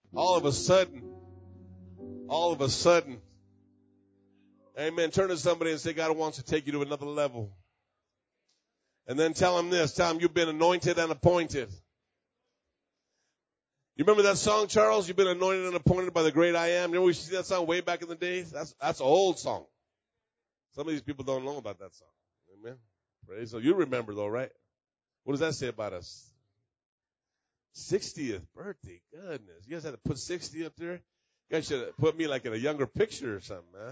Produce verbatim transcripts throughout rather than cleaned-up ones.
All of a sudden, all of a sudden, amen, turn to somebody and say, God wants to take you to another level. And then tell him this, tell him you've been anointed and appointed. You remember that song, Charles? You've been anointed and appointed by the great I am. Remember we used to see that song way back in the days? That's, that's an old song. Some of these people don't know about that song. Amen. Praise the Lord. You remember though, right? What does that say about us? sixtieth birthday. Goodness. You guys had to put sixty up there? You guys should have put me like in a younger picture or something, man.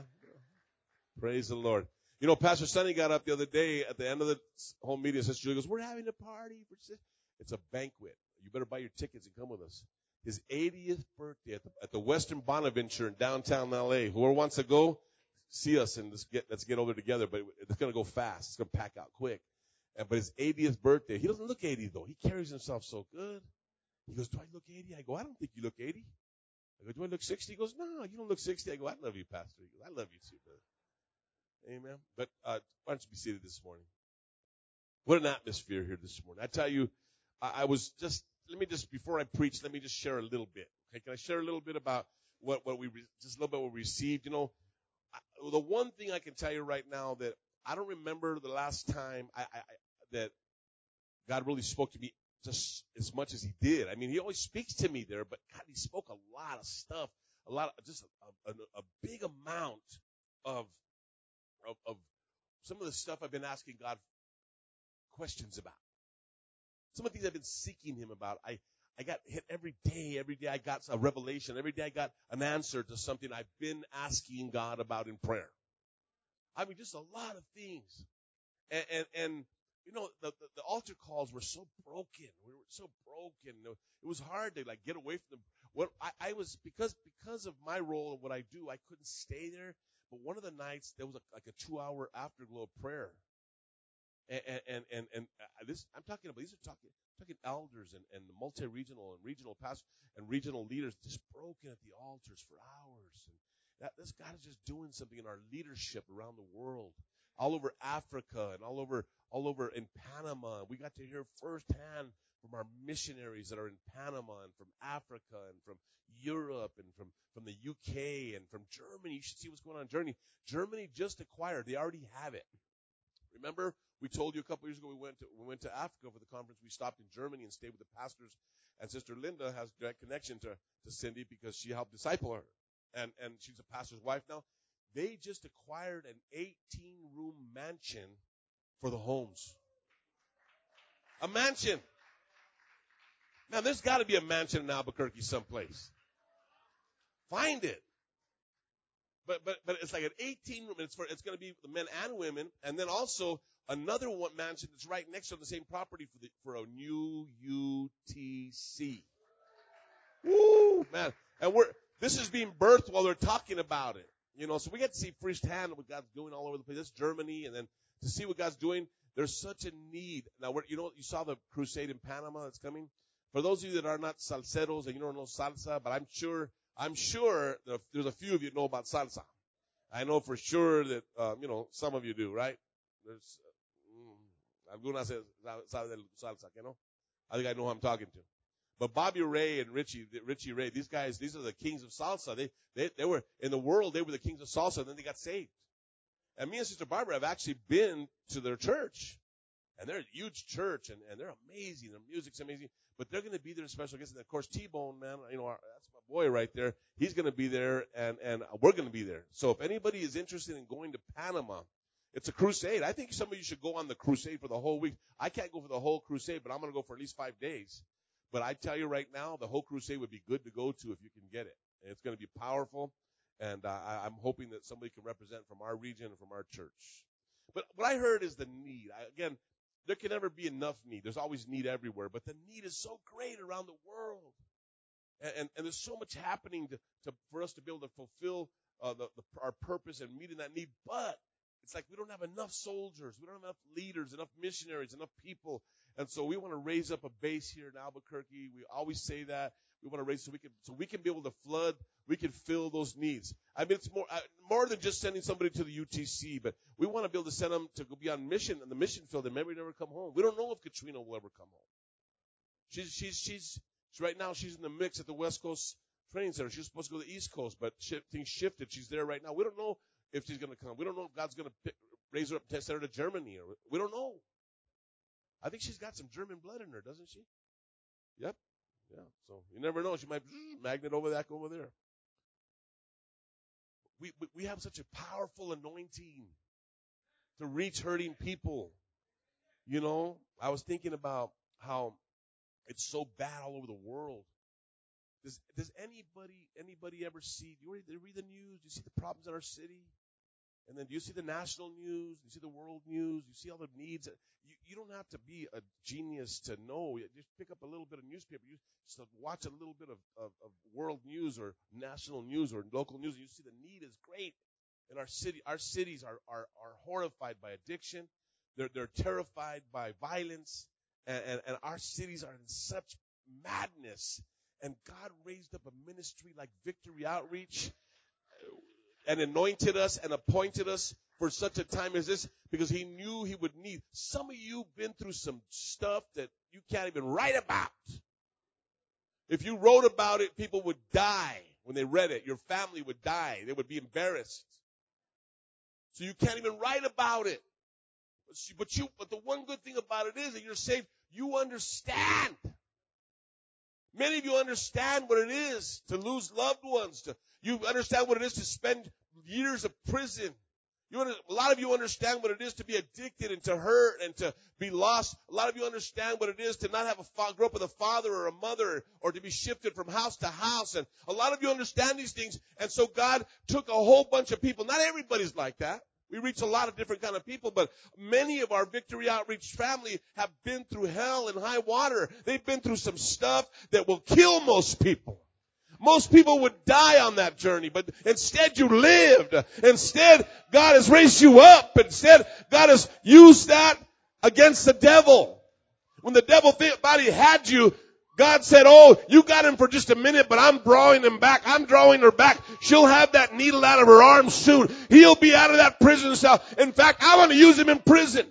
Praise the Lord. You know, Pastor Sonny got up the other day at the end of the whole meeting and Sister Julie goes, we're having a party. For it's a banquet. You better buy your tickets and come with us. His eightieth birthday at the, at the Western Bonaventure in downtown L A. Whoever wants to go, see us and let's get, let's get over together. But it's going to go fast. It's going to pack out quick. And, but his eightieth birthday, he doesn't look eighty though. He carries himself so good. He goes, do I look eighty? I go, I don't think you look eighty. I go, do I look sixty? He goes, no, you don't look sixty. I go, I love you, Pastor. He goes, I love you too, brother. Amen. But uh, why don't you be seated this morning? What an atmosphere here this morning. I tell you, I, I was just, let me just, before I preach, let me just share a little bit. Okay, can I share a little bit about what, what we, just a little bit what we received? You know, I, the one thing I can tell you right now that I don't remember the last time I, I, I that God really spoke to me just as much as he did. I mean, he always speaks to me there, but God, he spoke a lot of stuff, a lot of, just a, a, a big amount of, of, of some of the stuff I've been asking God questions about. Some of the things I've been seeking him about. I, I got hit every day. Every day I got a revelation. Every day I got an answer to something I've been asking God about in prayer. I mean, just a lot of things. And, and, and you know, the, the, the altar calls were so broken. We were so broken. It was hard to like get away from them. What I, I was, because, because of my role and what I do, I couldn't stay there. But one of the nights, there was a, like a two hour afterglow of prayer. And, and, and, and this, I'm talking about, these are talking, talking elders and, and the multi-regional and regional pastors and regional leaders just broken at the altars for hours. And that, this God is just doing something in our leadership around the world, all over Africa and all over, all over in Panama. We got to hear firsthand from our missionaries that are in Panama and from Africa and from Europe and from, from the U K and from Germany. You should see what's going on in Germany. Germany just acquired. They already have it. Remember, we told you a couple years ago we went to, we went to Africa for the conference. We stopped in Germany and stayed with the pastors. And Sister Linda has direct connection to, to Cindy because she helped disciple her. And, and she's a pastor's wife now. They just acquired an eighteen room mansion for the homes. A mansion. Now, there's got to be a mansion in Albuquerque someplace. Find it. But, but, but it's like an eighteen room. It's for, it's going to be the men and women. And then also another one mansion that's right next to the same property for the, for a new U T C. Woo, man. And we're, this is being birthed while they're talking about it. You know, so we get to see firsthand what God's doing all over the place. That's Germany. And then to see what God's doing, there's such a need. Now, we're, you know, you saw the crusade in Panama that's coming. For those of you that are not salseros and you don't know salsa, but I'm sure, I'm sure that there's a few of you know about salsa. I know for sure that, um, you know, some of you do, right? There's, uh, algunas sabe del salsa, you know? I think I know who I'm talking to. But Bobby Ray and Richie, Richie Ray, these guys, these are the kings of salsa. They, they, they were, in the world, they were the kings of salsa, and then they got saved. And me and Sister Barbara have actually been to their church. And they're a huge church, and, and they're amazing. Their music's amazing. But they're going to be there special guests. And of course, T-Bone, man, you know, our, that's my boy right there. He's going to be there, and, and we're going to be there. So if anybody is interested in going to Panama, it's a crusade. I think some of you should go on the crusade for the whole week. I can't go for the whole crusade, but I'm going to go for at least five days. But I tell you right now, the whole crusade would be good to go to if you can get it. And it's going to be powerful. And uh, I, I'm hoping that somebody can represent from our region and from our church. But what I heard is the need. I, again, there can never be enough need. There's always need everywhere. But the need is so great around the world. And, and, and there's so much happening to, to, for us to be able to fulfill uh, the, the, our purpose and meeting that need. But it's like we don't have enough soldiers. We don't have enough leaders, enough missionaries, enough people. And so we want to raise up a base here in Albuquerque. We always say that. We want to raise so we can so we can be able to flood. We can fill those needs. I mean, it's more uh, more than just sending somebody to the U T C, but we want to be able to send them to go be on mission in the mission field and maybe never come home. We don't know if Katrina will ever come home. She's she's she's, she's right now. She's in the mix at the West Coast training center. She was supposed to go to the East Coast, but things shifted. She's there right now. We don't know if she's going to come. We don't know if God's going to raise her up and send her to Germany. Or we don't know. I think she's got some German blood in her, doesn't she? Yep. Yeah. So you never know. She might magnet over that, go over there. We, we we have such a powerful anointing to reach hurting people. You know, I was thinking about how it's so bad all over the world. Does does anybody anybody ever see? Do you read, read the news? Do you see the problems in our city? And then do you see the national news? Do you see the world news? Do you see all the needs? You you don't have to be a genius to know. You just pick up a little bit of newspaper. You just watch a little bit of, of, of world news or national news or local news, and you see the need is great in our city. Our cities are are, are horrified by addiction. They're they're terrified by violence, and, and, and our cities are in such madness. And God raised up a ministry like Victory Outreach and anointed us and appointed us for such a time as this because he knew he would need. Some of you been through some stuff that you can't even write about. If you wrote about it, people would die when they read it. Your family would die. They would be embarrassed. So you can't even write about it. But you, but the one good thing about it is that you're saved. You understand. Many of you understand what it is to lose loved ones. To, you understand what it is to spend years of prison. You under, a lot of you understand what it is to be addicted and to hurt and to be lost. A lot of you understand what it is to not have a fa- grow up with a father or a mother or to be shifted from house to house. And a lot of you understand these things. And so God took a whole bunch of people. Not everybody's like that. We reach a lot of different kind of people, but many of our Victory Outreach family have been through hell and high water. They've been through some stuff that will kill most people. Most people would die on that journey, but instead you lived. Instead, God has raised you up. Instead, God has used that against the devil. When the devil thought he had you, God said, oh, you got him for just a minute, but I'm drawing him back. I'm drawing her back. She'll have that needle out of her arm soon. He'll be out of that prison cell. In fact, I want to use him in prison.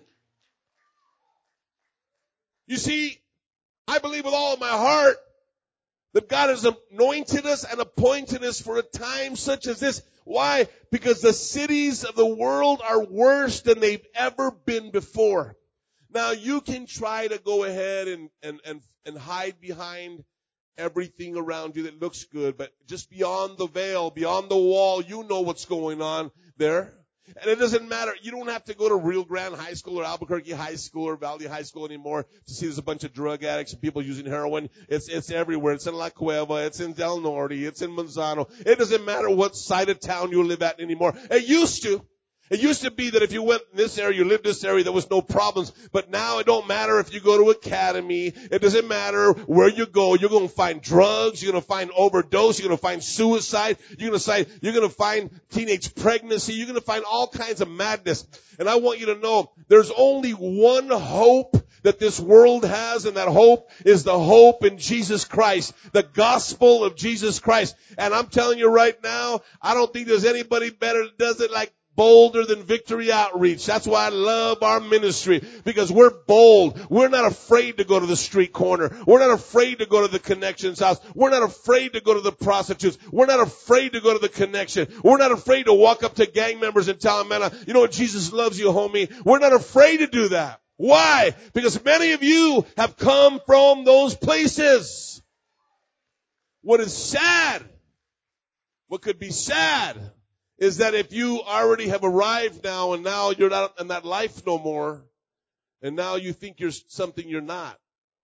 You see, I believe with all of my heart that God has anointed us and appointed us for a time such as this. Why? Because the cities of the world are worse than they've ever been before. Now, you can try to go ahead and, and, and, and hide behind everything around you that looks good, but just beyond the veil, beyond the wall, you know what's going on there. And it doesn't matter. You don't have to go to Rio Grande High School or Albuquerque High School or Valley High School anymore to see there's a bunch of drug addicts and people using heroin. It's, it's everywhere. It's in La Cueva. It's in Del Norte. It's in Manzano. It doesn't matter what side of town you live at anymore. It used to. It used to be that if you went in this area, you lived in this area, there was no problems. But now it don't matter if you go to academy. It doesn't matter where you go. You're going to find drugs. You're going to find overdose. You're going to find suicide. You're going to find, you're going to find teenage pregnancy. You're going to find all kinds of madness. And I want you to know there's only one hope that this world has, and that hope is the hope in Jesus Christ, the gospel of Jesus Christ. And I'm telling you right now, I don't think there's anybody better that does it like bolder than Victory Outreach. That's why I love our ministry, because we're bold. We're not afraid to go to the street corner. We're not afraid to go to the connections house. We're not afraid to go to the prostitutes. We're not afraid to go to the connection. We're not afraid to walk up to gang members and tell them, man, you know what, Jesus loves you, homie. We're not afraid to do that. Why? Because many of you have come from those places. What is sad, what could be sad, is that if you already have arrived now and now you're not in that life no more, and now you think you're something you're not.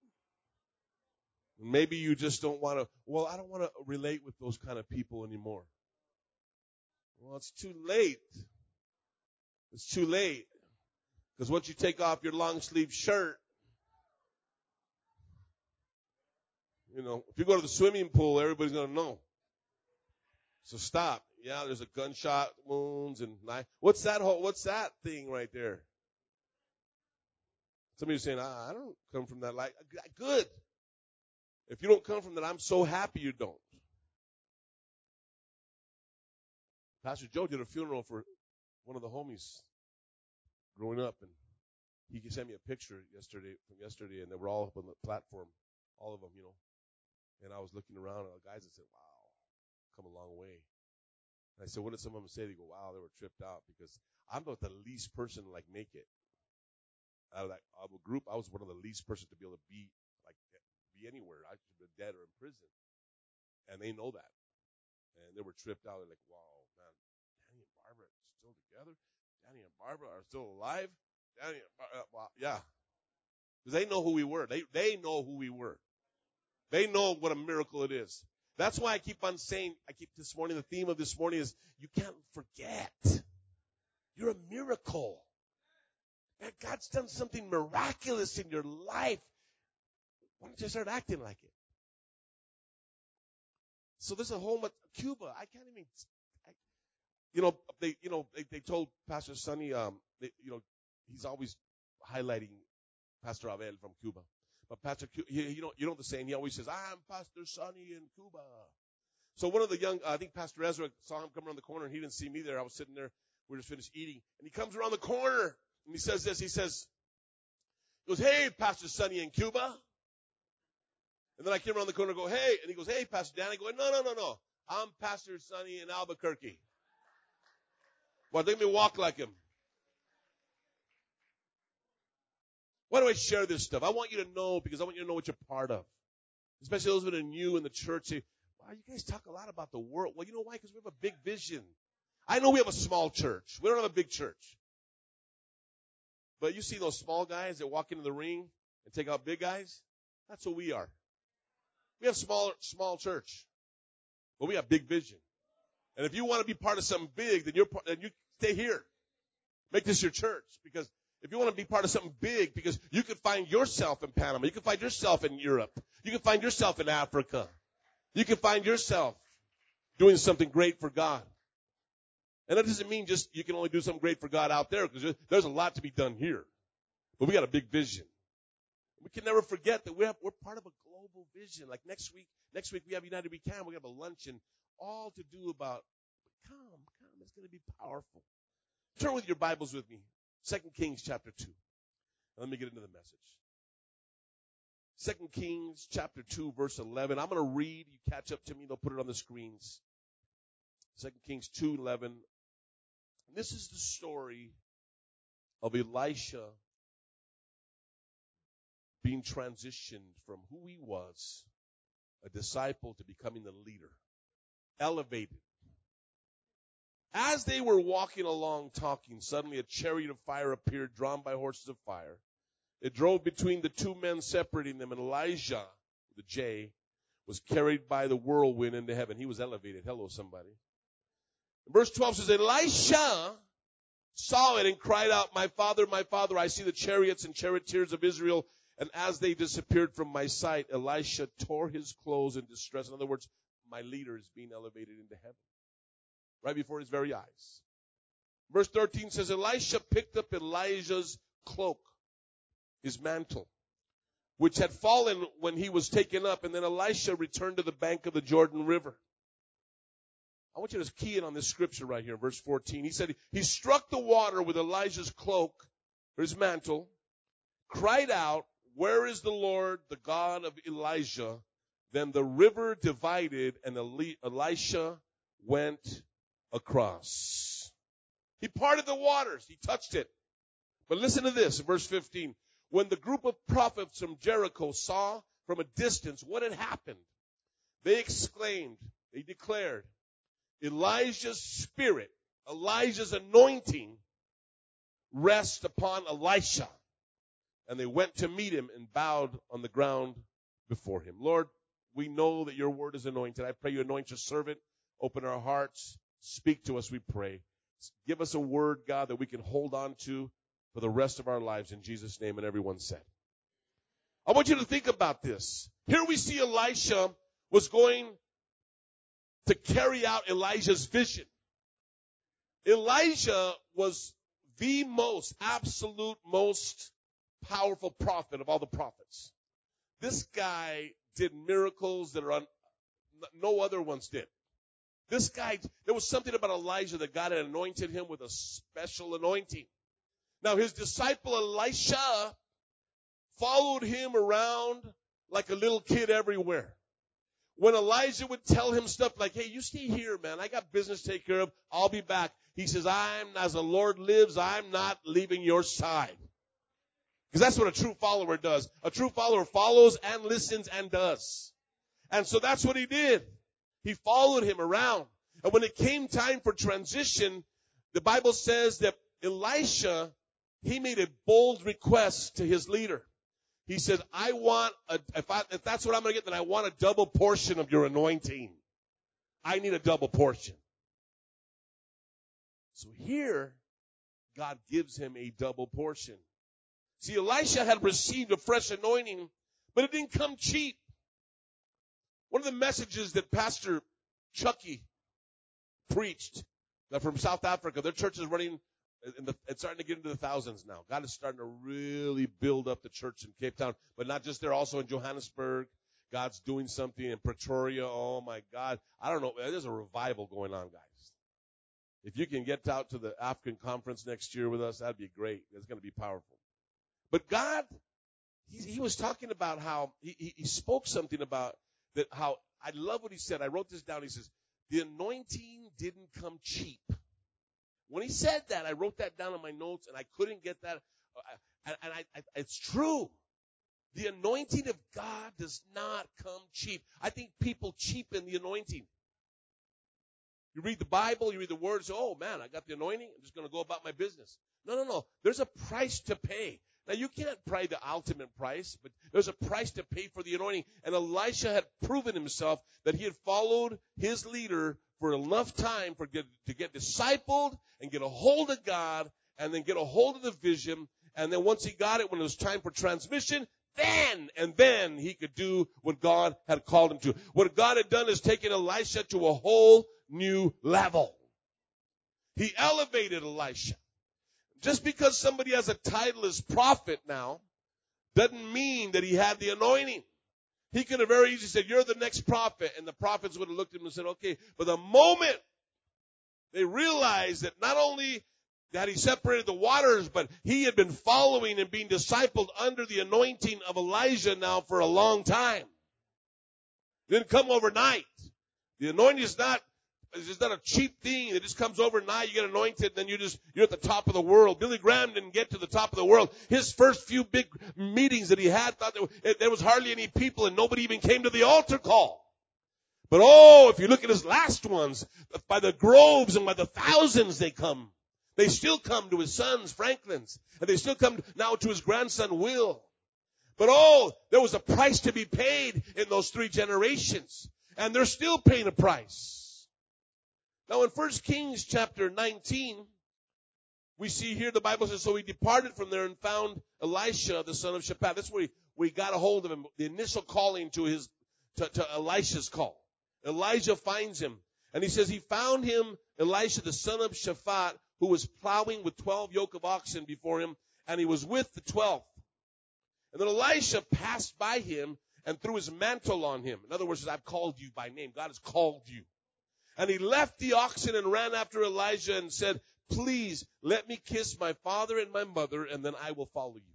Maybe you just don't want to, well, I don't want to relate with those kind of people anymore. Well, it's too late. It's too late. Because once you take off your long sleeve shirt, you know, if you go to the swimming pool, everybody's going to know. So stop. Yeah, there's a gunshot wounds and knife. What's that whole, what's that thing right there? Somebody's saying, ah, I don't come from that life. Good. If you don't come from that, I'm so happy you don't. Pastor Joe did a funeral for one of the homies growing up, and he sent me a picture yesterday from yesterday, and they were all up on the platform, all of them, you know. And I was looking around at the guys and said, wow. long way. And I said, what did some of them say? They go, wow, they were tripped out because I'm about the least person to like make it. Out of that out of a group, I was one of the least person to be able to be like be anywhere. I should have been dead or in prison. And they know that. And they were tripped out. They're like, wow, man, Danny and Barbara are still together? Danny and Barbara are still alive? Danny and Barbara, well, yeah. Because they know who we were. They they know who we were. They know what a miracle it is. That's why I keep on saying, I keep this morning, the theme of this morning is, you can't forget. You're a miracle. Man, God's done something miraculous in your life. Why don't you start acting like it? So there's a whole much, Cuba, I can't even, I, you know, they, you know, they, they told Pastor Sonny, um, they, you know, he's always highlighting Pastor Abel from Cuba. But Pastor, he, you know, you know the saying, he always says, I'm Pastor Sonny in Cuba. So one of the young, uh, I think Pastor Ezra saw him come around the corner, and he didn't see me there. I was sitting there, we were just finished eating, and he comes around the corner, and he says this, he says, he goes, hey, Pastor Sonny in Cuba. And then I came around the corner and go, hey, and he goes, hey, Pastor Dan. I go, no, no, no, no. I'm Pastor Sonny in Albuquerque. Well, let me walk like him. Why do I share this stuff? I want you to know because I want you to know what you're part of. Especially those that are new in the church say, wow, you guys talk a lot about the world. Well, you know why? Because we have a big vision. I know we have a small church. We don't have a big church. But you see those small guys that walk into the ring and take out big guys? That's what we are. We have small, small church. But we have big vision. And if you want to be part of something big, then you're part, then you stay here. Make this your church. Because if you want to be part of something big, because you could find yourself in Panama. You can find yourself in Europe. You can find yourself in Africa. You can find yourself doing something great for God. And that doesn't mean just you can only do something great for God out there, because there's a lot to be done here. But we got a big vision. We can never forget that we're, we're part of a global vision. Like next week, next week we have United We Can. We have a luncheon, all to do about, come, come, it's going to be powerful. Turn with your Bibles with me. Second Kings chapter two. Let me get into the message. Second Kings chapter two, verse eleven. I'm going to read. You catch up to me. They'll put it on the screens. Second Kings two eleven. This is the story of Elisha being transitioned from who he was, a disciple, to becoming the leader. Elevated. As they were walking along talking, suddenly a chariot of fire appeared, drawn by horses of fire. It drove between the two men, separating them, and Elijah, the J, was carried by the whirlwind into heaven. He was elevated. Hello, somebody. Verse twelve says, Elisha saw it and cried out, my father, my father, I see the chariots and charioteers of Israel. And as they disappeared from my sight, Elisha tore his clothes in distress. In other words, my leader is being elevated into heaven. Right before his very eyes. Verse thirteen says, Elisha picked up Elijah's cloak, his mantle, which had fallen when he was taken up. And then Elisha returned to the bank of the Jordan River. I want you to key in on this scripture right here, verse fourteen. He said, he struck the water with Elijah's cloak, or his mantle, cried out, where is the Lord, the God of Elijah? Then the river divided, and Elisha went across. He parted the waters. He touched it. But listen to this, verse fifteen. When the group of prophets from Jericho saw from a distance what had happened, they exclaimed, they declared, Elijah's spirit, Elijah's anointing rest upon Elisha. And they went to meet him and bowed on the ground before him. Lord, we know that your word is anointed. I pray you anoint your servant. Open our hearts. Speak to us, we pray. Give us a word, God, that we can hold on to for the rest of our lives. In Jesus' name, and everyone said. I want you to think about this. Here we see Elisha was going to carry out Elijah's vision. Elijah was the most, absolute most powerful prophet of all the prophets. This guy did miracles that are un, no other ones did. This guy, there was something about Elijah that God had anointed him with a special anointing. Now his disciple Elisha followed him around like a little kid everywhere. when Elijah would tell him stuff like, hey, you stay here, man. I got business to take care of. I'll be back. He says, I'm, as the Lord lives, I'm not leaving your side. Because that's what a true follower does. A true follower follows and listens and does. And so that's what he did. He followed him around. And when it came time for transition, the Bible says that Elisha, he made a bold request to his leader. He said, I want, a, if, I, if that's what I'm going to get, then I want a double portion of your anointing. I need a double portion. So here, God gives him a double portion. See, Elisha had received a fresh anointing, but it didn't come cheap. One of the messages that Pastor Chucky preached from South Africa, their church is running, in the, it's starting to get into the thousands now. God is starting to really build up the church in Cape Town, but not just there, also in Johannesburg. God's doing something in Pretoria. Oh my God. I don't know. There's a revival going on, guys. If you can get out to the African conference next year with us, that'd be great. It's going to be powerful. But God, he, he was talking about how, he, he, he spoke something about that, how, I love what he said. I wrote this down. He says, the anointing didn't come cheap. When he said that, I wrote that down in my notes, and I couldn't get that. And, and I, I, it's true. The anointing of God does not come cheap. I think people cheapen the anointing. You read the Bible, you read the words, oh man, I got the anointing, I'm just going to go about my business. No, no, no. There's a price to pay. Now, you can't pay the ultimate price, but there's a price to pay for the anointing. And Elisha had proven himself that he had followed his leader for enough time for get, to get discipled and get a hold of God and then get a hold of the vision. And then once he got it, when it was time for transmission, then and then he could do what God had called him to. What God had done is taken Elisha to a whole new level. He elevated Elisha. Just because somebody has a title as prophet now doesn't mean that he had the anointing. He could have very easily said, you're the next prophet. And the prophets would have looked at him and said, okay. But the moment they realized that not only that he separated the waters, but he had been following and being discipled under the anointing of Elijah now for a long time. It didn't come overnight. The anointing is not It's not a cheap thing. It just comes overnight. You get anointed, and then you just, you're at the top of the world. Billy Graham didn't get to the top of the world. His first few big meetings that he had, thought there, there was hardly any people, and nobody even came to the altar call. But oh, if you look at his last ones, by the groves and by the thousands they come. They still come to his sons, Franklin's, and they still come now to his grandson, Will. But oh, there was a price to be paid in those three generations, and they're still paying a price. Now in First Kings chapter nineteen, we see here the Bible says, so he departed from there and found Elisha, the son of Shaphat. That's where we, we got a hold of him, the initial calling to his, to, to Elisha's call. Elijah finds him, and he says he found him, Elisha, the son of Shaphat, who was plowing with twelve yoke of oxen before him, and he was with the twelfth. And then Elisha passed by him and threw his mantle on him. In other words, I've called you by name. God has called you. And he left the oxen and ran after Elijah and said, please let me kiss my father and my mother, and then I will follow you.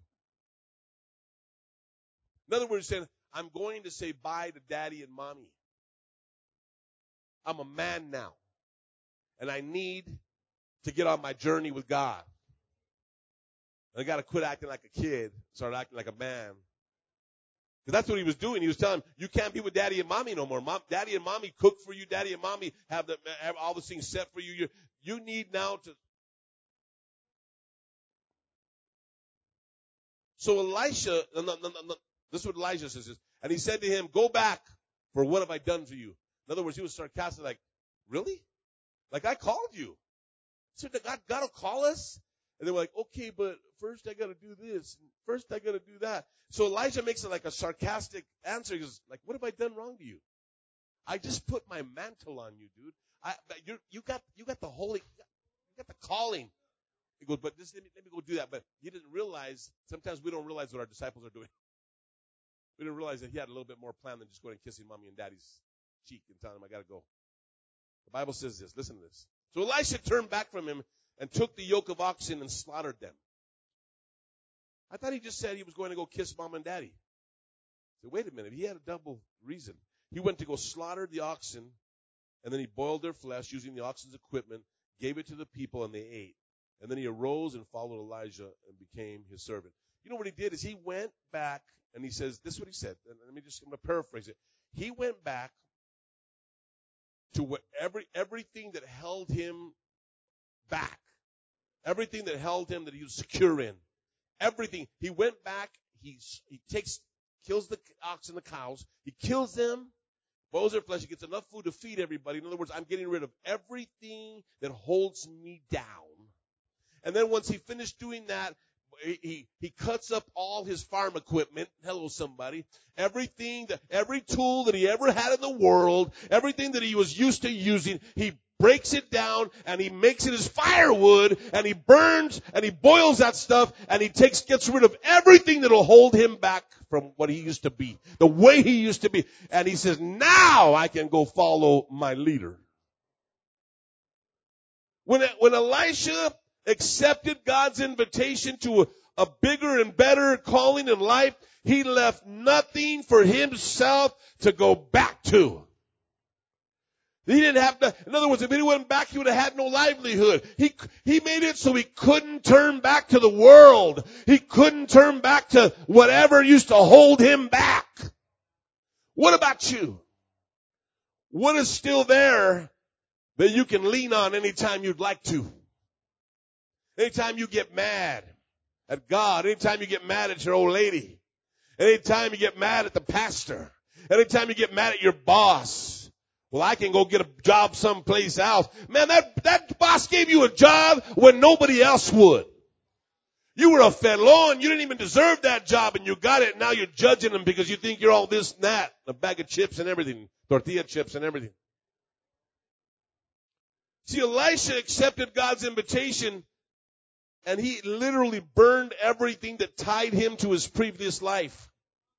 In other words, saying, I'm going to say bye to daddy and mommy. I'm a man now, and I need to get on my journey with God. And I got to quit acting like a kid, start acting like a man. Because that's what he was doing. He was telling him, you can't be with daddy and mommy no more. Mom, daddy and mommy cook for you. Daddy and mommy have, the, have all the things set for you. You, you need now to. So Elisha, no, no, no, no, this is what Elijah says. And he said to him, go back, for what have I done for you? In other words, he was sarcastic, like, really? Like, I called you. So God, God will call us? And they were like, okay, but first I got to do this. And first I got to do that. So Elijah makes it like a sarcastic answer. He goes, like, what have I done wrong to you? I just put my mantle on you, dude. I, you you got, you got the holy, you got the calling. He goes, but just let me, let me go do that. But he didn't realize, sometimes we don't realize what our disciples are doing. We didn't realize that he had a little bit more plan than just going and kissing mommy and daddy's cheek and telling him, I got to go. The Bible says this. Listen to this. So Elisha turned back from him and took the yoke of oxen and slaughtered them. I thought he just said he was going to go kiss mom and daddy. So wait a minute. He had a double reason. He went to go slaughter the oxen, and then he boiled their flesh using the oxen's equipment, gave it to the people, and they ate. And then he arose and followed Elijah and became his servant. You know what he did is he went back, and he says, this is what he said. And let me just, I'm going to paraphrase it. He went back to what every, everything that held him back, everything that held him that he was secure in, everything. He went back, he, he takes, kills the oxen and the cows, he kills them, boils their flesh, he gets enough food to feed everybody. In other words, I'm getting rid of everything that holds me down. And then once he finished doing that, he, he, he cuts up all his farm equipment. Hello, somebody. Everything, that, every tool that he ever had in the world, everything that he was used to using, he breaks it down and he makes it as firewood and he burns and he boils that stuff and he takes, gets rid of everything that'll hold him back from what he used to be, the way he used to be. And he says, now I can go follow my leader. When, when Elisha accepted God's invitation to a, a bigger and better calling in life, he left nothing for himself to go back to. He didn't have to, in other words, if he went back, he would have had no livelihood. He, he made it so he couldn't turn back to the world. He couldn't turn back to whatever used to hold him back. What about you? What is still there that you can lean on anytime you'd like to? Anytime you get mad at God, anytime you get mad at your old lady, anytime you get mad at the pastor, anytime you get mad at your boss, well, I can go get a job someplace else. Man, that, that boss gave you a job when nobody else would. You were a fellow and you didn't even deserve that job and you got it and now you're judging them because you think you're all this and that. A bag of chips and everything. Tortilla chips and everything. See, Elisha accepted God's invitation and he literally burned everything that tied him to his previous life.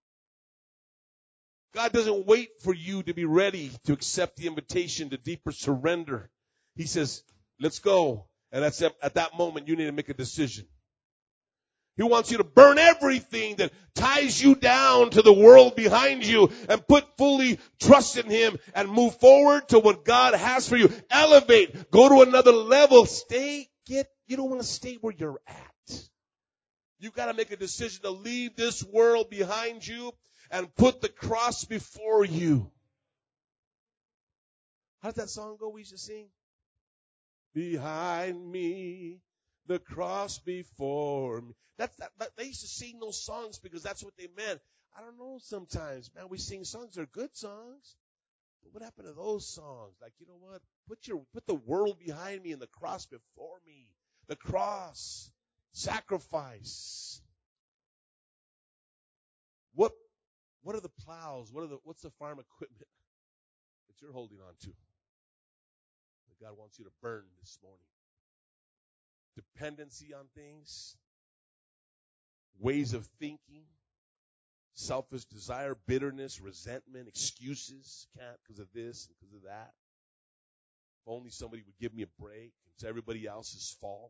God doesn't wait for you to be ready to accept the invitation to deeper surrender. He says, let's go. And that's at that moment you need to make a decision. He wants you to burn everything that ties you down to the world behind you and put fully trust in him and move forward to what God has for you. Elevate. Go to another level. Stay, get, you don't want to stay where you're at. You've got to make a decision to leave this world behind you and put the cross before you. How does that song go we used to sing? Behind me, the cross before me. That's that, that. They used to sing those songs because that's what they meant. I don't know sometimes, man, we sing songs, they're good songs. But what happened to those songs? Like, you know what? Put your, put the world behind me and the cross before me. The cross. Sacrifice. What, what are the plows? What are the, what's the farm equipment that you're holding on to that God wants you to burn this morning? Dependency on things, ways of thinking, selfish desire, bitterness, resentment, excuses. Can't because of this and because of that. If only somebody would give me a break. It's everybody else's fault.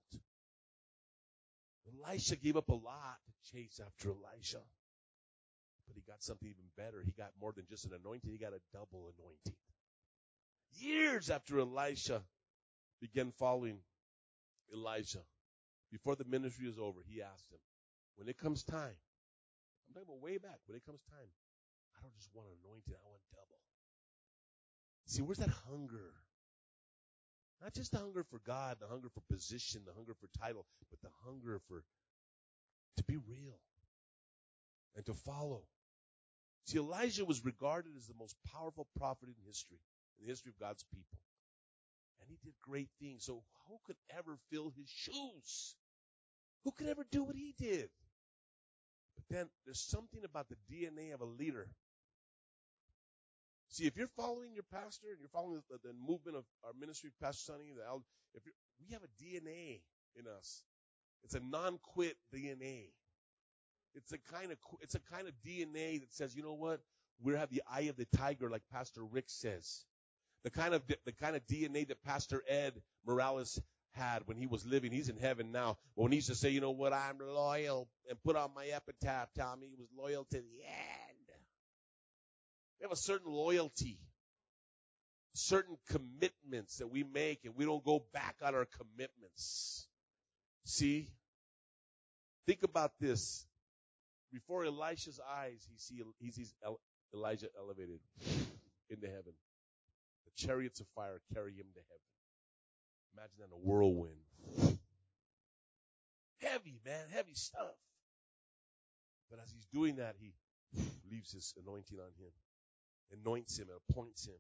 Elisha gave up a lot to chase after Elisha. But he got something even better. He got more than just an anointing. He got a double anointing. Years after Elisha began following Elijah, before the ministry was over, he asked him, when it comes time, I'm talking about way back, when it comes time, I don't just want anointing, I want double. See, where's that hunger? Not just the hunger for God, the hunger for position, the hunger for title, but the hunger for to be real and to follow. See, Elijah was regarded as the most powerful prophet in history, in the history of God's people. And he did great things. So who could ever fill his shoes? Who could ever do what he did? But then there's something about the D N A of a leader. See, if you're following your pastor and you're following the, the movement of our ministry, Pastor Sonny, the elder, if you're, we have a D N A in us. It's a non-quit D N A. It's a kind of it's a kind of D N A that says, you know what? We have the eye of the tiger, like Pastor Rick says. The kind of the kind of D N A that Pastor Ed Morales had when he was living. He's in heaven now. But when he used to say, you know what, I'm loyal, and put on my epitaph, tell me he was loyal to the end. We have a certain loyalty, certain commitments that we make, and we don't go back on our commitments. See? Think about this. Before Elisha's eyes, he, see, he sees Elijah elevated into heaven. The chariots of fire carry him to heaven. Imagine that in a whirlwind. Heavy, man, heavy stuff. But as he's doing that, he leaves his anointing on him, anoints him, and appoints him.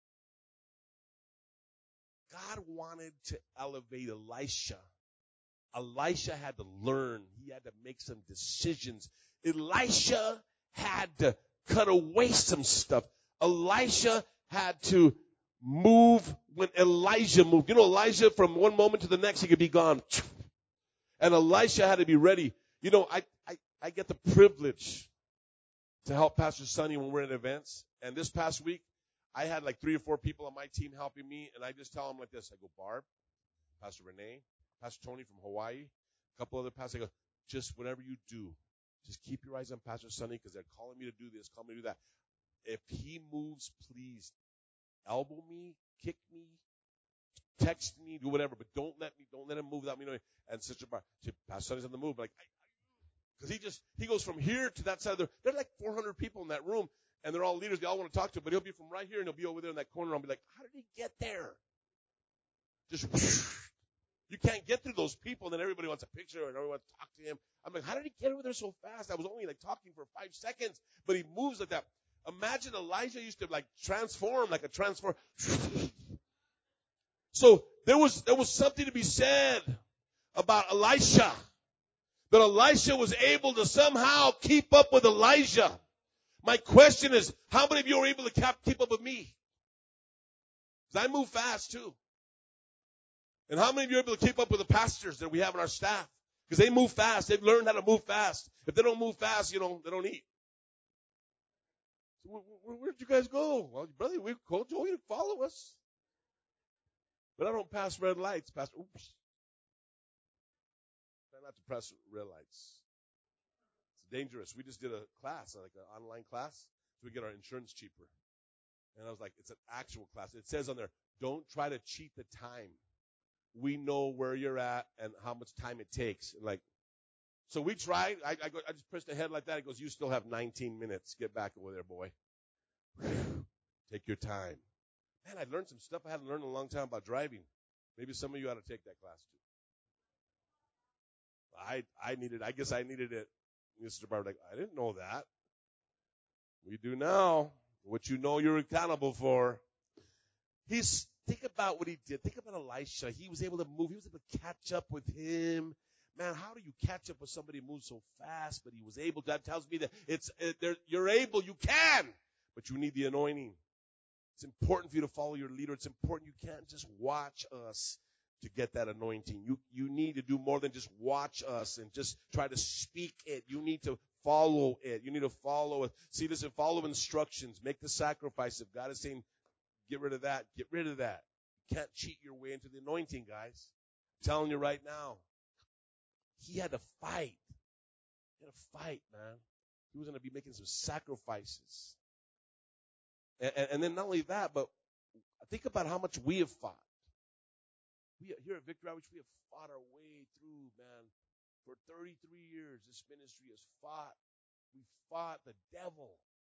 God wanted to elevate Elisha. Elisha had to learn. He had to make some decisions. Elisha had to cut away some stuff. Elisha had to move when Elijah moved. You know, Elijah, from one moment to the next, he could be gone. And Elisha had to be ready. You know, I, I, I get the privilege to help Pastor Sonny when we're at events. And this past week, I had like three or four people on my team helping me. And I just tell them like this. I go, Barb, Pastor Renee, Pastor Tony from Hawaii, a couple other pastors. I go, just whatever you do, just keep your eyes on Pastor Sonny because they're calling me to do this, calling me to do that. If he moves, please elbow me, kick me, text me, do whatever, but don't let me, don't let him move without me knowing. And Sister Barb, Pastor Sonny's on the move, like, because he just, he goes from here to that side of the, there's like four hundred people in that room, and they're all leaders, they all want to talk to him, but he'll be from right here, and he'll be over there in that corner, and I'll be like, how did he get there? Just, you can't get through those people, and then everybody wants a picture, and everyone wants to talk to him. I'm like, how did he get over there so fast? I was only like talking for five seconds, but he moves like that. Imagine Elijah used to like transform, like a transform. So there was, there was something to be said about Elisha. That Elisha was able to somehow keep up with Elijah. My question is, how many of you are able to keep up with me? Because I move fast too. And how many of you are able to keep up with the pastors that we have in our staff? Because they move fast. They've learned how to move fast. If they don't move fast, you know, they don't eat. So where, where, where'd you guys go? Well, brother, we told you to follow us. But I don't pass red lights, Pastor. Oops. Try not to press red lights. It's dangerous. We just did a class, like an online class, so we get our insurance cheaper. And I was like, it's an actual class. It says on there, don't try to cheat the time. We know where you're at and how much time it takes. Like, so we tried. I, I, go, I just pressed the head like that. It goes, you still have nineteen minutes. Get back over there, boy. Take your time. Man, I learned some stuff I hadn't learned in a long time about driving. Maybe some of you ought to take that class too. I I needed. I guess I needed it. Mister Barber, like, I didn't know that. We do now. What you know you're accountable for. He's think about what he did. Think about Elisha. He was able to move. He was able to catch up with him. Man, how do you catch up with somebody who moves so fast? But he was able. That tells me that it's it, you're able. You can, but you need the anointing. It's important for you to follow your leader. It's important. You can't just watch us to get that anointing. You you need to do more than just watch us and just try to speak it. You need to follow it. You need to follow it. See, listen, follow instructions. Make the sacrifice. If God is saying, get rid of that, get rid of that. You can't cheat your way into the anointing, guys. I'm telling you right now. He had to fight. He had to fight, man. He was going to be making some sacrifices. And, and, and then not only that, but think about how much we have fought. We here at Victory Outreach, we have fought our way through, man. For thirty-three years, this ministry has fought. We fought the devil.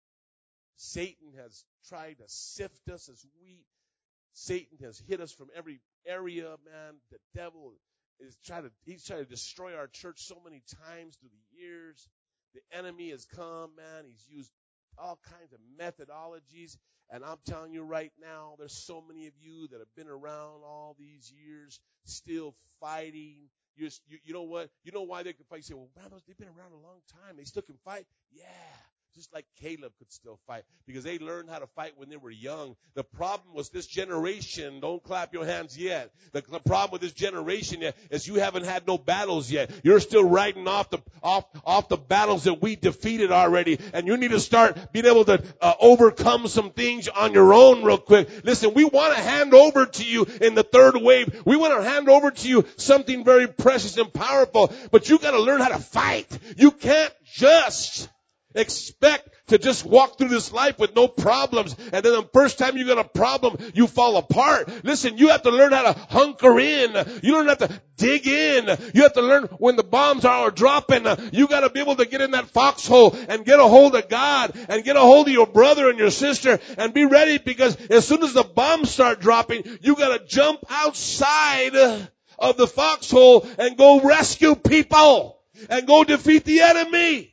Satan has tried to sift us as wheat. Satan has hit us from every area, man. The devil is trying to, he's trying to destroy our church so many times through the years. The enemy has come, man. He's used all kinds of methodologies. And I'm telling you right now, there's so many of you that have been around all these years still fighting. You're, you, you know what? You know why they can fight? You say, well, man, they've been around a long time. They still can fight? Yeah. Just like Caleb could still fight because they learned how to fight when they were young. The problem was this generation, don't clap your hands yet. The, the problem with this generation yet is you haven't had no battles yet. You're still riding off the, off, off the battles that we defeated already. And you need to start being able to uh, overcome some things on your own real quick. Listen, we want to hand over to you in the third wave. We want to hand over to you something very precious and powerful, but you got to learn how to fight. You can't just expect to just walk through this life with no problems. And then the first time you got a problem, you fall apart. Listen, you have to learn how to hunker in. You don't have to dig in. You have to learn when the bombs are dropping. You got to be able to get in that foxhole and get a hold of God and get a hold of your brother and your sister and be ready, because as soon as the bombs start dropping, you got to jump outside of the foxhole and go rescue people and go defeat the enemy.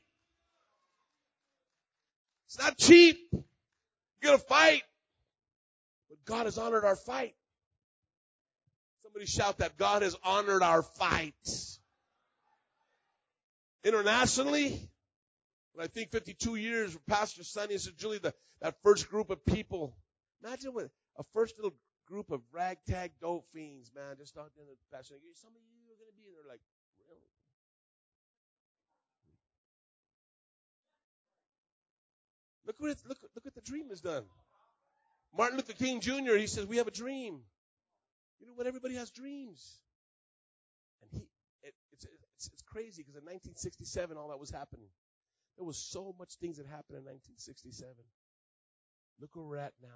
It's not cheap. You got to fight. But God has honored our fight. Somebody shout that. God has honored our fights. Internationally, when I think fifty-two years with Pastor Sonny and Sister Julie, the, that first group of people, imagine what a first little group of ragtag dope fiends, man, just out there in the pastor. Some of you are going to be, and they're like, really? Look what, it, look, look what the dream has done. Martin Luther King Junior, he says, we have a dream. You know what? Everybody has dreams. And he, it, it's, it's, it's crazy, because in nineteen sixty-seven, all that was happening. There was so much things that happened in nineteen sixty-seven. Look where we're at now.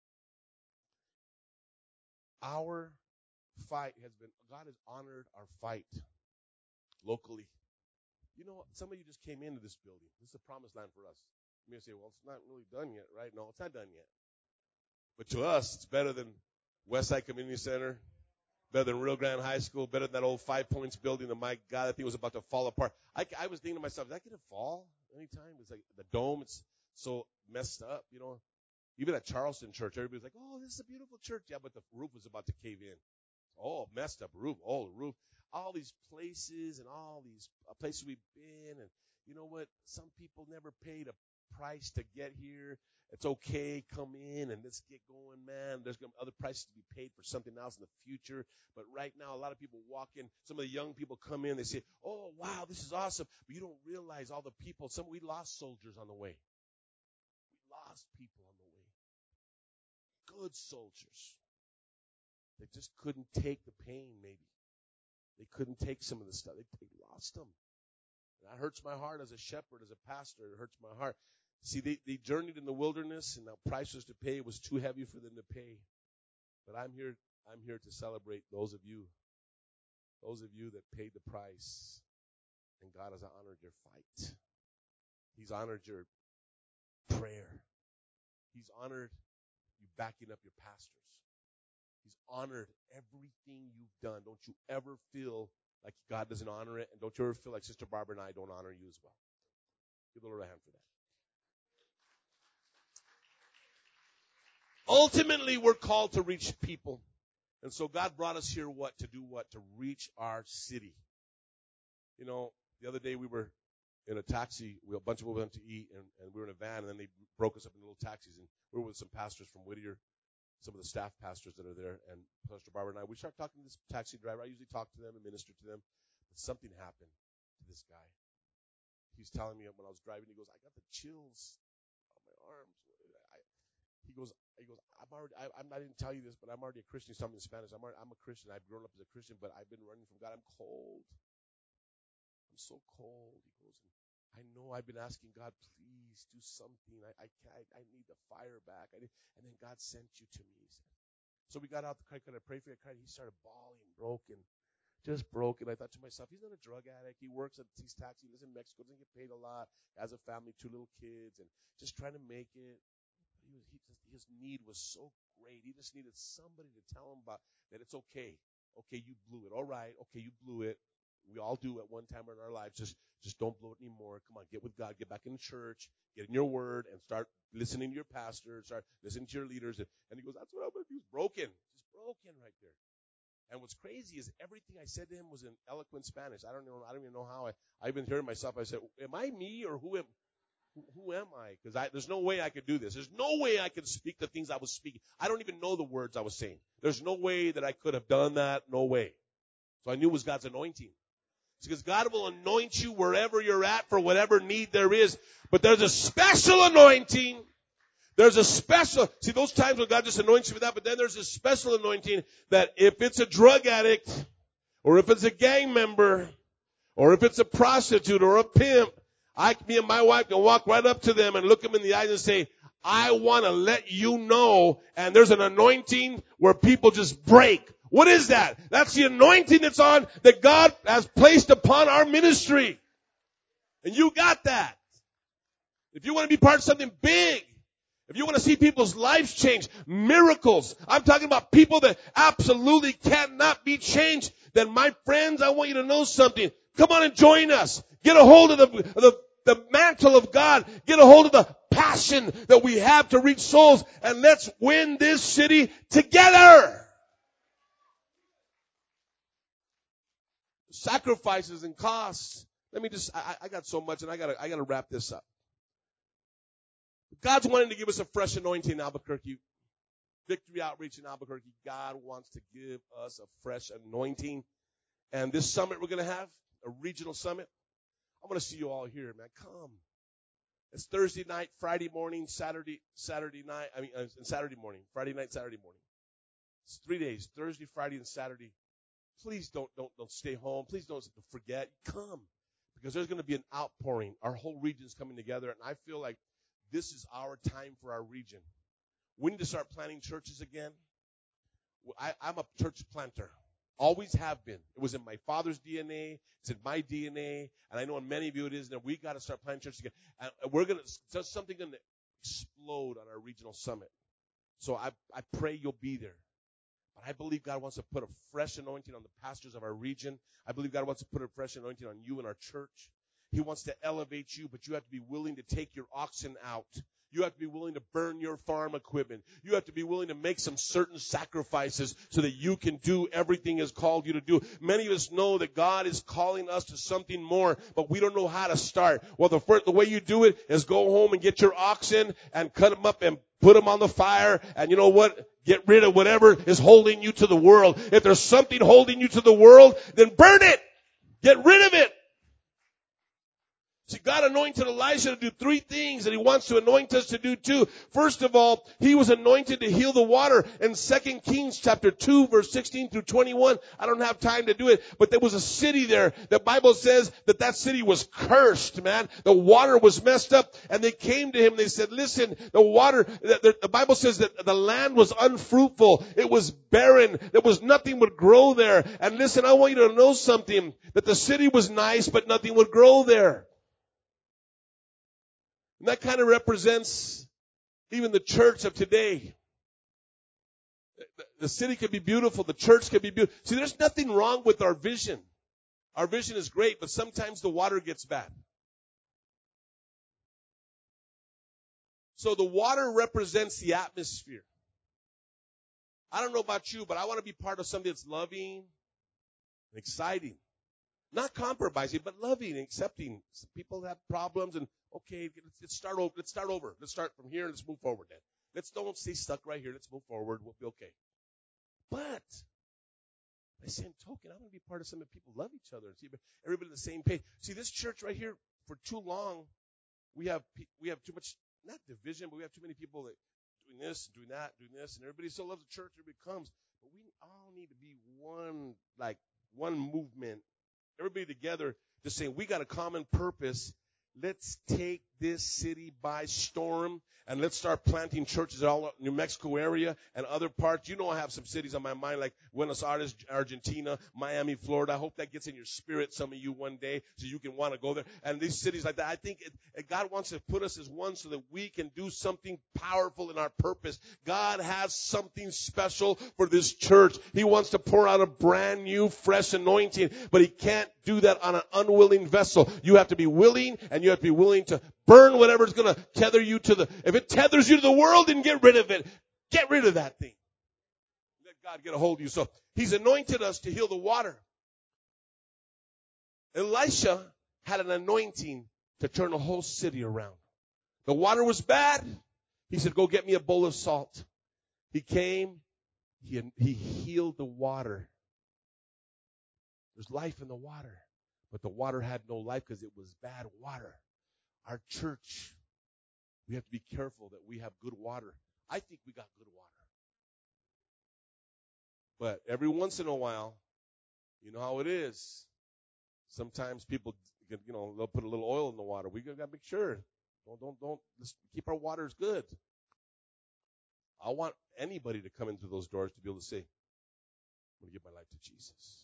Our fight has been, God has honored our fight locally. You know, some of you just came into this building. This is a promised land for us. You may say, well, it's not really done yet, right? No, it's not done yet. But to us, it's better than Westside Community Center, better than Rio Grande High School, better than that old Five Points building that, my God, that thing was about to fall apart. I, I was thinking to myself, is that going to fall anytime? It's like the dome, it's so messed up, you know. Even at Charleston Church, everybody's like, oh, this is a beautiful church. Yeah, but the roof was about to cave in. Oh, messed up roof. Oh, the roof. All these places and all these places we've been. And you know what? Some people never paid a price to get here. It's okay. Come in and let's get going, man. There's going to be other prices to be paid for something else in the future. But right now, a lot of people walk in. Some of the young people come in. They say, oh, wow, this is awesome. But you don't realize all the people. Some we lost soldiers on the way. We lost people on the way. Good soldiers. They just couldn't take the pain, maybe. They couldn't take some of the stuff. They, they lost them. And that hurts my heart as a shepherd, as a pastor. It hurts my heart. See, they, they journeyed in the wilderness, and the price was to pay. It was too heavy for them to pay. But I'm here, I'm here to celebrate those of you, those of you that paid the price. And God has honored your fight. He's honored your prayer. He's honored you backing up your pastors. He's honored everything you've done. Don't you ever feel like God doesn't honor it, and don't you ever feel like Sister Barbara and I don't honor you as well. Give the Lord a hand for that. Ultimately, we're called to reach people. And so God brought us here, what? To do what? To reach our city. You know, the other day we were in a taxi. We, a bunch of people went to eat, and, and we were in a van, and then they broke us up into little taxis. And we were with some pastors from Whittier, some of the staff pastors that are there, and Pastor Barbara and I, we started talking to this taxi driver. I usually talk to them and minister to them. But something happened to this guy. He's telling me when I was driving, he goes, I got the chills on my arms. I, he goes, he goes, I'm already, I, I'm, I didn't tell you this, but I'm already a Christian. He's telling me in Spanish. I'm, already, I'm a Christian. I've grown up as a Christian, but I've been running from God. I'm cold. I'm so cold. He goes, I know I've been asking God, please do something. I I, I, I need the fire back. I need, and then God sent you to me, he said. So we got out the car, I prayed for you. He started bawling, broken, just broken. I thought to myself, he's not a drug addict. He works at his taxi. He lives in Mexico, doesn't get paid a lot, has a family, two little kids, and just trying to make it. He was, he just, his need was so great. He just needed somebody to tell him about that it's okay. Okay, you blew it. All right. Okay, you blew it. We all do at one time in our lives. Just, just don't blow it anymore. Come on, get with God. Get back in church. Get in your word and start listening to your pastor. Start listening to your leaders. And, and he goes, that's what I'm going to do. He's broken. Just broken right there. And what's crazy is everything I said to him was in eloquent Spanish. I don't know. I don't even know how I. I even heard myself. I said, "Am I me or who am? Who, who am I? Because I, there's no way I could do this. There's no way I could speak the things I was speaking. I don't even know the words I was saying. There's no way that I could have done that. No way. So I knew it was God's anointing. It's because God will anoint you wherever you're at for whatever need there is. But there's a special anointing. There's a special, see those times when God just anoints you with that, but then there's a special anointing that if it's a drug addict, or if it's a gang member, or if it's a prostitute or a pimp, I, me and my wife can walk right up to them and look them in the eyes and say, I want to let you know, and there's an anointing where people just break. What is that? That's the anointing that's on, that God has placed upon our ministry. And you got that. If you want to be part of something big, if you want to see people's lives change, miracles, I'm talking about people that absolutely cannot be changed, then my friends, I want you to know something. Come on and join us. Get a hold of the, the, the mantle of God. Get a hold of the passion that we have to reach souls, and let's win this city together. Sacrifices and costs. Let me just, I, I got so much, and I gotta, I gotta wrap this up. God's wanting to give us a fresh anointing in Albuquerque. Victory Outreach in Albuquerque. God wants to give us a fresh anointing. And this summit we're going to have, a regional summit, I'm going to see you all here, man. Come. It's Thursday night, Friday morning, Saturday, Saturday night, I mean, uh, Saturday morning, Friday night, Saturday morning. It's three days, Thursday, Friday, and Saturday. Please don't, don't, don't stay home. Please don't forget. Come. Because there's going to be an outpouring. Our whole region's coming together, and I feel like this is our time for our region. We need to start planting churches again. I, I'm a church planter. Always have been. It was in my father's D N A. It's in my D N A. And I know in many of you it is. And we got to start planting churches again. And we're going to, there's something going to explode on our regional summit. So I, I pray you'll be there. But I believe God wants to put a fresh anointing on the pastors of our region. I believe God wants to put a fresh anointing on you and our church. He wants to elevate you, but you have to be willing to take your oxen out. You have to be willing to burn your farm equipment. You have to be willing to make some certain sacrifices so that you can do everything He's called you to do. Many of us know that God is calling us to something more, but we don't know how to start. Well, the first, the way you do it is go home and get your oxen and cut them up and put them on the fire. And you know what? Get rid of whatever is holding you to the world. If there's something holding you to the world, then burn it. Get rid of it. See, God anointed Elisha to do three things, and He wants to anoint us to do too. First of all, he was anointed to heal the water. In Second Kings chapter two, verse sixteen through twenty-one, I don't have time to do it, but there was a city there. The Bible says that that city was cursed, man. The water was messed up, and they came to him and they said, listen, the water, the, the Bible says that the land was unfruitful. It was barren. There was nothing would grow there. And listen, I want you to know something, that the city was nice, but nothing would grow there. And that kind of represents even the church of today. The city could be beautiful. The church could be beautiful. See, there's nothing wrong with our vision. Our vision is great, but sometimes the water gets bad. So the water represents the atmosphere. I don't know about you, but I want to be part of something that's loving and exciting. Not compromising, but loving and accepting. Some people have problems, and okay, let's, let's start over. Let's start over. Let's start from here and let's move forward then. Let's don't stay stuck right here. Let's move forward. We'll be okay. But by the same token, I want to be part of something that people love each other. See, everybody on the same page. See, this church right here, for too long, we have we have too much, not division, but we have too many people that doing this, doing that, doing this, and everybody still loves the church. Everybody comes, but we all need to be one, like one movement. Everybody together, just saying, we got a common purpose. Let's take this city by storm, and let's start planting churches all New Mexico area and other parts. You know, I have some cities on my mind like Buenos Aires, Argentina, Miami, Florida. I hope that gets in your spirit, some of you, one day, so you can want to go there. And these cities like that, I think it, God wants to put us as one so that we can do something powerful in our purpose. God has something special for this church. He wants to pour out a brand new, fresh anointing, but He can't do that on an unwilling vessel. You have to be willing, and you have to be willing to burn whatever's going to tether you to the, if it tethers you to the world, then get rid of it. Get rid of that thing. Let God get a hold of you. So He's anointed us to heal the water. Elisha had an anointing to turn a whole city around. The water was bad. He said, go get me a bowl of salt. He came. He, he healed the water. There's life in the water. But the water had no life because it was bad water. Our church, we have to be careful that we have good water. I think we got good water. But every once in a while, you know how it is. Sometimes people You, can, you know, they'll put a little oil in the water. We got to make sure. Don't, don't, don't. Let's keep our waters good. I want anybody to come in through those doors to be able to say, I'm going to give my life to Jesus.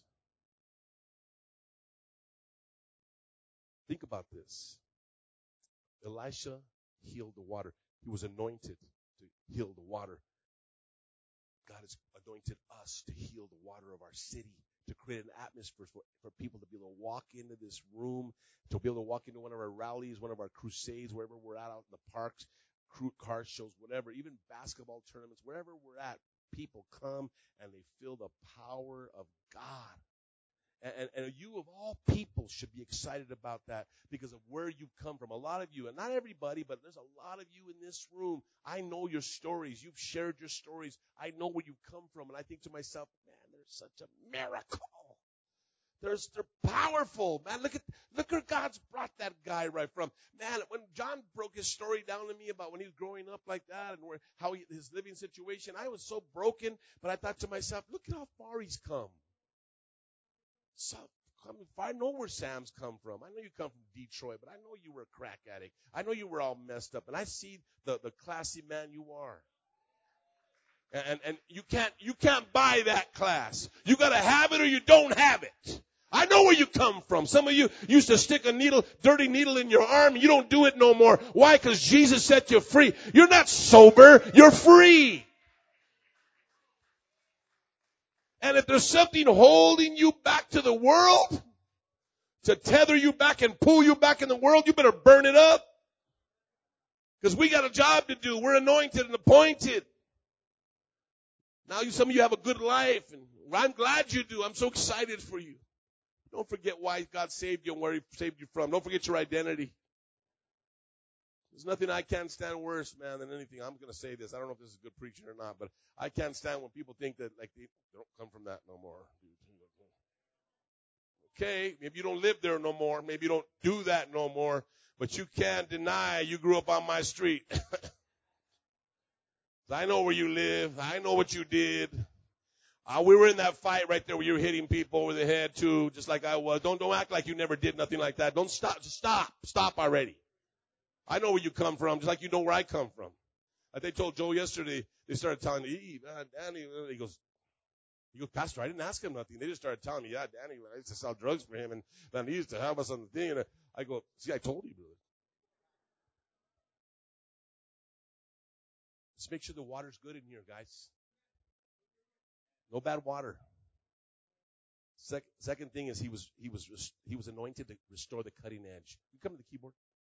Think about this. Elisha healed the water. He was anointed to heal the water. God has anointed us to heal the water of our city, to create an atmosphere for, for people to be able to walk into this room, to be able to walk into one of our rallies, one of our crusades, wherever we're at out in the parks, crew car shows, whatever, even basketball tournaments, wherever we're at, people come and they feel the power of God. And, and, and you of all people should be excited about that because of where you've come from. A lot of you, and not everybody, but there's a lot of you in this room. I know your stories. You've shared your stories. I know where you've come from. And I think to myself, man, there's such a miracle. There's, they're powerful. Man, look at, look where God's brought that guy right from. Man, when John broke his story down to me about when he was growing up like that and where, how he, his living situation, I was so broken, but I thought to myself, look at how far he's come. So, I know where Sam's come from. I know you come from Detroit, but I know you were a crack addict. I know you were all messed up, and I see the, the classy man you are. And, and you can't, you can't buy that class. You gotta have it or you don't have it. I know where you come from. Some of you used to stick a needle, dirty needle in your arm. You don't do it no more. Why? Because Jesus set you free. You're not sober. You're free. And if there's something holding you back to the world, to tether you back and pull you back in the world, you better burn it up. Because we got a job to do. We're anointed and appointed. Now you, some of you have a good life, and I'm glad you do. I'm so excited for you. Don't forget why God saved you and where He saved you from. Don't forget your identity. There's nothing I can't stand worse, man, than anything. I'm going to say this. I don't know if this is good preaching or not, but I can't stand when people think that like they, they don't come from that no more. Okay, maybe you don't live there no more. Maybe you don't do that no more. But you can't deny you grew up on my street. I know where you live. I know what you did. Uh, we were in that fight right there where you were hitting people over the head too, just like I was. Don't don't act like you never did nothing like that. Don't stop. Just stop. Stop already. I know where you come from, just like you know where I come from. Like they told Joe yesterday, they started telling me, hey, man, Danny, he goes, he goes, Pastor, I didn't ask him nothing. They just started telling me, yeah, Danny, I used to sell drugs for him, and man, he used to have us on the thing. And I go, see, I told you, brother. Let's make sure the water's good in here, guys. No bad water. Second, second thing is he was he was he was anointed to restore the cutting edge. You come to the keyboard.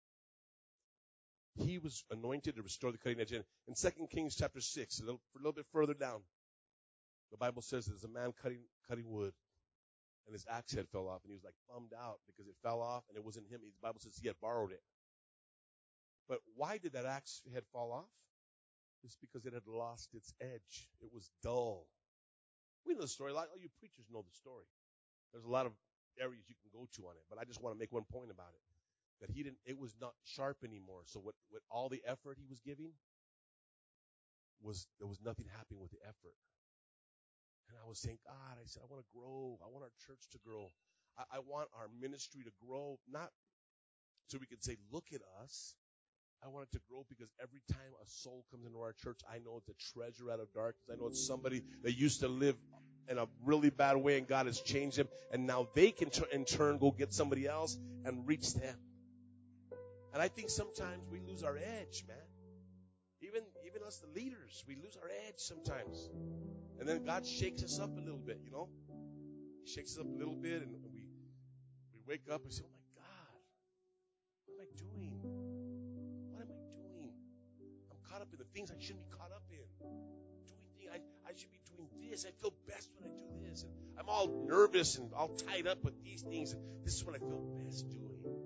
He was anointed to restore the cutting edge. And in Second Kings chapter six, a little, a little bit further down, the Bible says there's a man cutting cutting wood, and his axe head fell off, and he was like bummed out because it fell off, and it wasn't him. The Bible says he had borrowed it. But why did that axe head fall off? It's because it had lost its edge. It was dull. We know the story. A lot of you preachers know the story. There's a lot of areas you can go to on it, but I just want to make one point about it. That he didn't, it was not sharp anymore. So what, what all the effort he was giving was, there was nothing happening with the effort. And I was saying, God, I said, I want to grow. I want our church to grow. I, I want our ministry to grow, not so we can say, look at us. I want it to grow because every time a soul comes into our church, I know it's a treasure out of darkness. I know it's somebody that used to live in a really bad way and God has changed them. And now they can t- in turn go get somebody else and reach them. And I think sometimes we lose our edge, man. Even, even us, the leaders, we lose our edge sometimes. And then God shakes us up a little bit, you know. He shakes us up a little bit and we, we wake up and say, oh my God, what am I doing? What am I doing? I'm caught up in the things I shouldn't be caught up in. Doing things, I, I should be doing this. I feel best when I do this. And I'm all nervous and all tied up with these things. And this is what I feel best doing.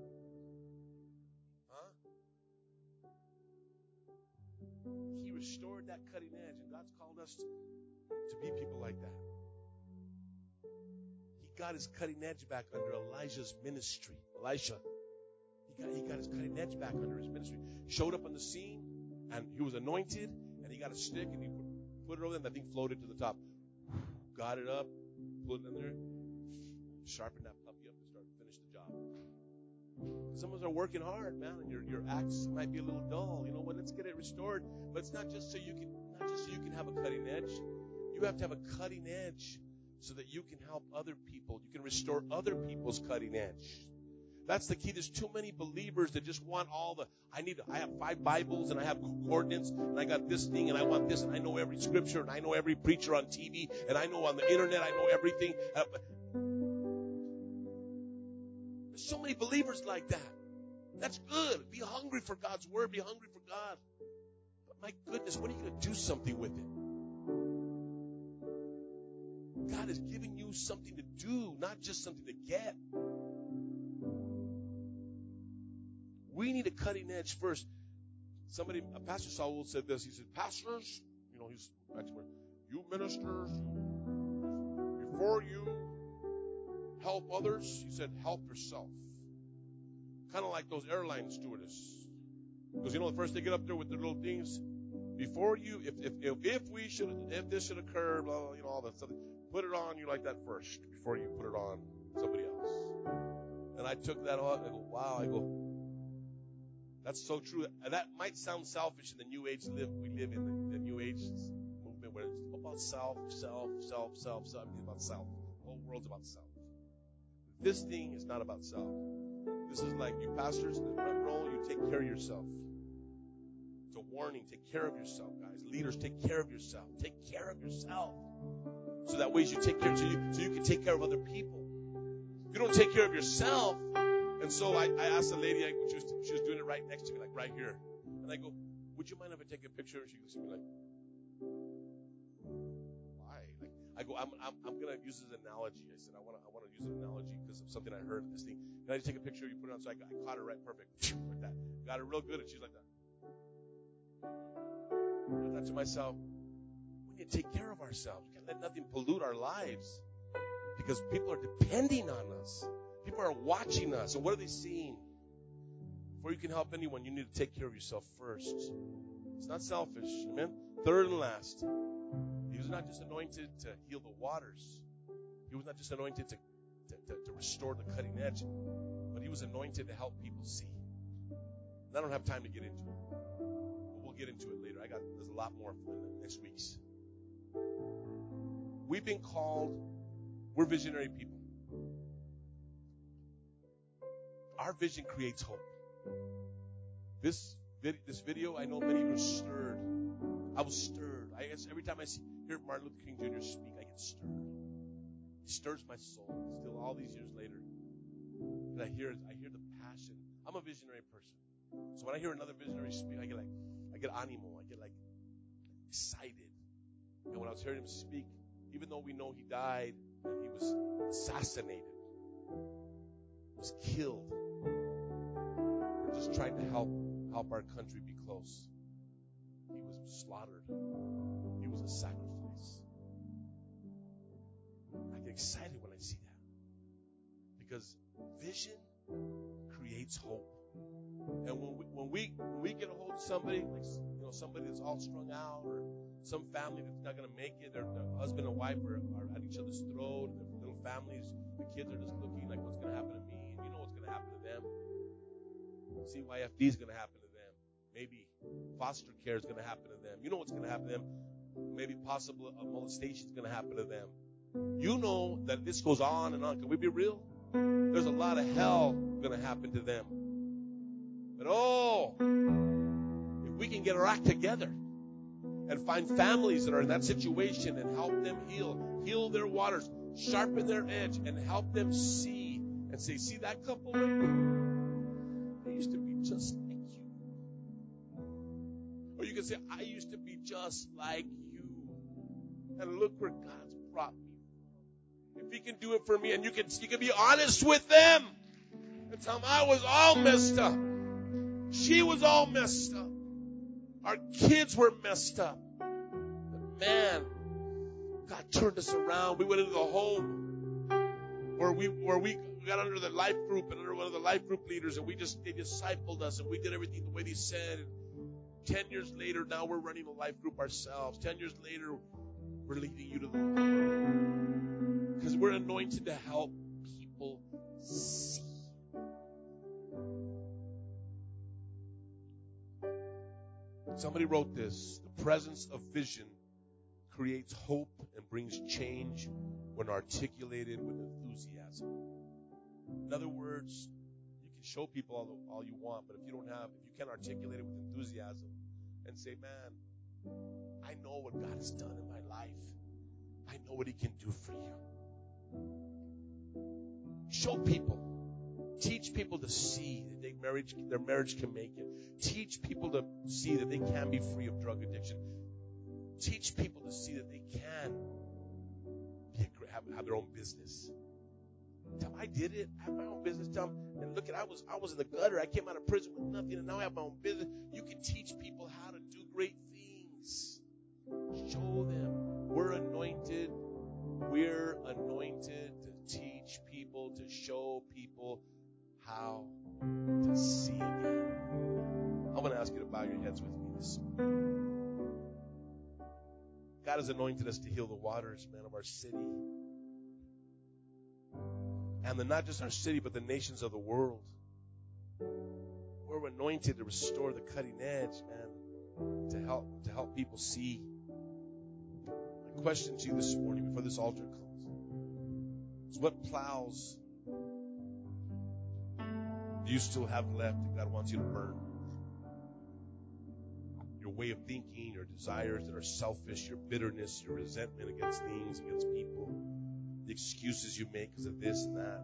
He restored that cutting edge, and God's called us to, to be people like that. He got his cutting edge back under Elijah's ministry. Elisha, he got, he got his cutting edge back under his ministry. Showed up on the scene, and he was anointed, and he got a stick, and he put, put it over there, and that thing floated to the top. Got it up, put it in there, sharpened that puppy up, and started to finish the job. Some of us are working hard, man, and your your acts might be a little dull. You know what? Let's get it restored. But it's not just so you can not just so you can have a cutting edge. You have to have a cutting edge so that you can help other people. You can restore other people's cutting edge. That's the key. There's too many believers that just want all the, I need, I have five Bibles and I have concordance and I got this thing and I want this and I know every scripture and I know every preacher on T V and I know on the internet, I know everything. Uh, there's so many believers like that. That's good. Be hungry for God's word. Be hungry for God. But my goodness, when are you going to do something with it? God is giving you something to do, not just something to get. We need a cutting edge first. Somebody, Pastor Saul said this. He said, pastors, you know, he's expert. You ministers, before you help others, he said, help yourself. Kind of like those airline stewardess. Because, you know, the first they get up there with their little things, before you, if if if, if we should, if this should occur, blah, blah, you know, all that stuff, put it on you like that first before you put it on somebody else. And I took that on. I go, wow. I go, that's so true. That might sound selfish in the New Age live we live in the, the New Age movement where it's about self, self, self, self, self. It's about self. The whole world's about self. This thing is not about self. This is like you pastors in the front row. You take care of yourself. It's a warning. Take care of yourself, guys. Leaders, take care of yourself. Take care of yourself. So that way you take care, so you, so you can take care of other people. If you don't take care of yourself, and so I, I asked a lady, I, she, was, she was doing it right next to me, like right here. And I go, would you mind if I take a picture? And she looks at me like, why? Like, I go, I'm, I'm, I'm going to use this analogy. I said, I want to, I want to use an analogy because of something I heard of this thing. Can I just take a picture? You put it on. So I, I caught her right perfect. Like that. Got her real good. And she's like that. I thought to myself, we need to take care of ourselves. We can't let nothing pollute our lives because people are depending on us. People are watching us. And what are they seeing? Before you can help anyone, you need to take care of yourself first. It's not selfish. Amen? Third and last, he was not just anointed to heal the waters. He was not just anointed to, to, to, to restore the cutting edge, but he was anointed to help people see. And I don't have time to get into it. But we'll get into it later. I got there's a lot more for the next weeks. We've been called, we're visionary people. Our vision creates hope. This vid- this video, I know many were stirred. I was stirred. I guess every time I see, hear Martin Luther King Junior speak, I get stirred. It stirs my soul. Still, all these years later, and I hear I hear the passion. I'm a visionary person, so when I hear another visionary speak, I get like I get animo. I get like excited. And when I was hearing him speak, even though we know he died and he was assassinated, was killed. We're just trying to help help our country be close. He was slaughtered. He was a sacrifice. I get excited when I see that because vision creates hope. And when we when we when we get a hold of somebody, like you know, somebody that's all strung out, or some family that's not going to make it, their, their husband and wife are, are at each other's throat, their little families, the kids are just looking like what's going to happen to me, and you know what's going to happen to them. C Y F D is going to happen to them. Maybe foster care is going to happen to them. You know what's going to happen to them. Maybe possible a molestation is going to happen to them. You know that this goes on and on. Can we be real? There's a lot of hell going to happen to them. But oh, if we can get our act together and find families that are in that situation and help them heal, heal their waters, sharpen their edge, and help them see and say, see that couple right there? They used to be just like you. Or you can say, I used to be just like you. And look where God's brought me from. If he can do it for me, and you can, you can be honest with them and tell them I was all messed up. She was all messed up. Our kids were messed up. But man, God turned us around. We went into the home where we where we got under the life group and under one of the life group leaders, and we just they discipled us, and we did everything the way they said. And ten years later, now we're running a life group ourselves. Ten years later, we're leading you to the Lord because we're anointed to help people see. Somebody wrote this: the presence of vision creates hope and brings change when articulated with enthusiasm. In other words, you can show people all, all you want, but if you don't have, if you can't articulate it with enthusiasm and say, man, I know what God has done in my life. I know what He can do for you. Show people. Teach people to see that they marriage, their marriage can make it. Teach people to see that they can be free of drug addiction. Teach people to see that they can be a, have, have their own business. Tell them, I did it. I have my own business. Tell them, and look at, I was, I was in the gutter. I came out of prison with nothing, and now I have my own business. You can teach people how to do great things. Show them. We're anointed. We're anointed to teach people, to show people how to see again. I'm going to ask you to bow your heads with me this morning. God has anointed us to heal the waters, man, of our city. And the, not just our city, but the nations of the world. We're anointed to restore the cutting edge, man, to help, to help people see. My question to you this morning before this altar comes is, what plows do you still have left that God wants you to burn? Your way of thinking, your desires that are selfish, your bitterness, your resentment against things, against people, the excuses you make because of this and that.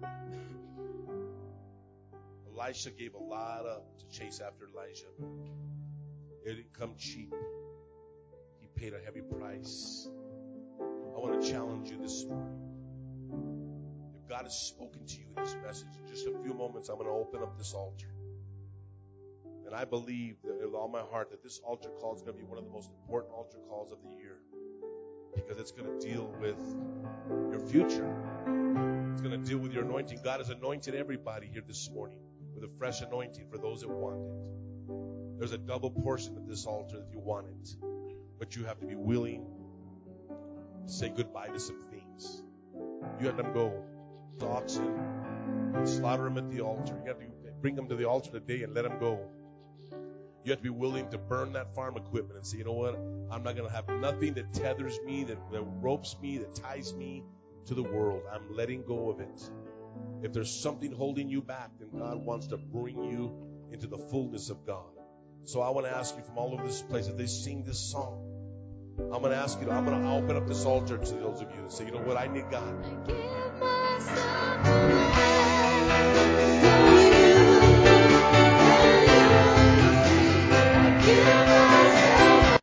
Elisha gave a lot up to chase after Elijah. It didn't come cheap. He paid a heavy price. I want to challenge you this morning. If God has spoken to you in this message, in just a few moments, I'm going to open up this altar. And I believe that with all my heart that this altar call is going to be one of the most important altar calls of the year, because it's going to deal with your future. It's going to deal with your anointing. God has anointed everybody here this morning with a fresh anointing for those that want it. There's a double portion of this altar if you want it. But you have to be willing to say goodbye to some things. You have to go to oxen, slaughter them at the altar. You have to bring them to the altar today and let them go. You have to be willing to burn that farm equipment and say, you know what? I'm not going to have nothing that tethers me, that, that ropes me, that ties me to the world. I'm letting go of it. If there's something holding you back, then God wants to bring you into the fullness of God. So I want to ask you from all over this place, if they sing this song, I'm going to ask you, to, I'm going to open up this altar to those of you and say, you know what? I need God. I give myself away.